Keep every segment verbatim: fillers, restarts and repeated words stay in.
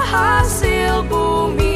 hasil bumi.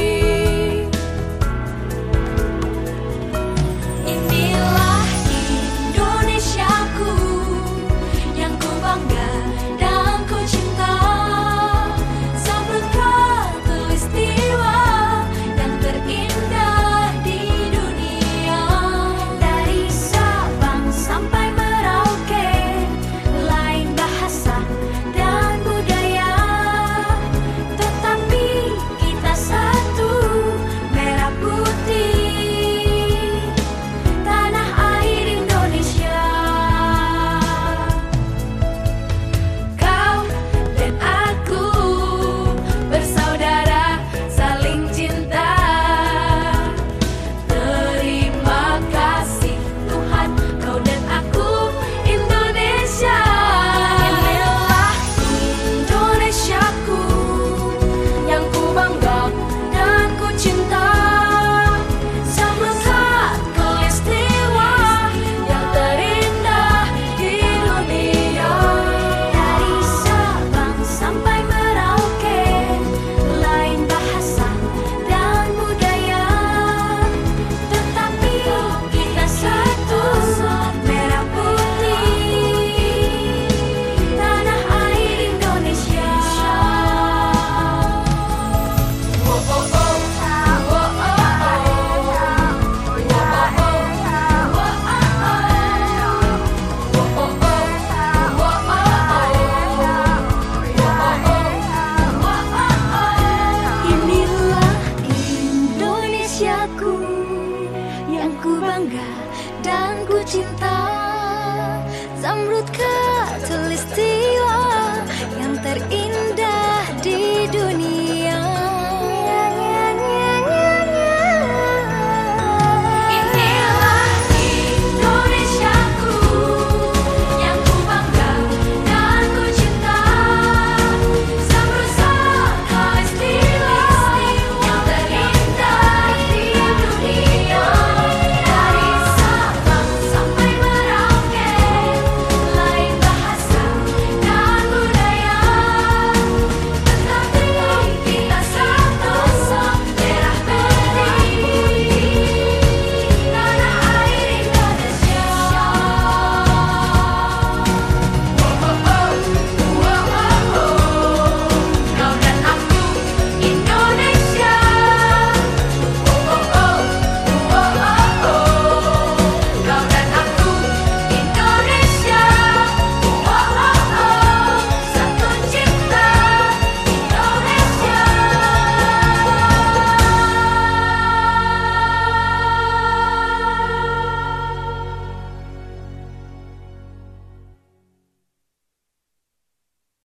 Inilah Indonesiaku yang ku bangga dan ku cinta. Samudra Tulistiwa yang terindah di dunia. Dari Sabang sampai Merauke, lain bahasa dan budaya, tetapi kita satu, merah putih, tanah air Indonesia. Kau dan aku bersaudara, saling cinta. Terima kasih Tuhan, kau dan aku Indonesia. Inilah Indonesiaku yang ku bangga dan ku cinta. Samudra Tulistiwa yang terindah di dunia. Dari Sabang sampai Merauke, lain bahasa dan budaya, tetapi kita satu, merah putih, tanah air Indonesia. Oh oh oh, oh oh oh, inilah Indonesiaku yang ku bangga dan ku cinta.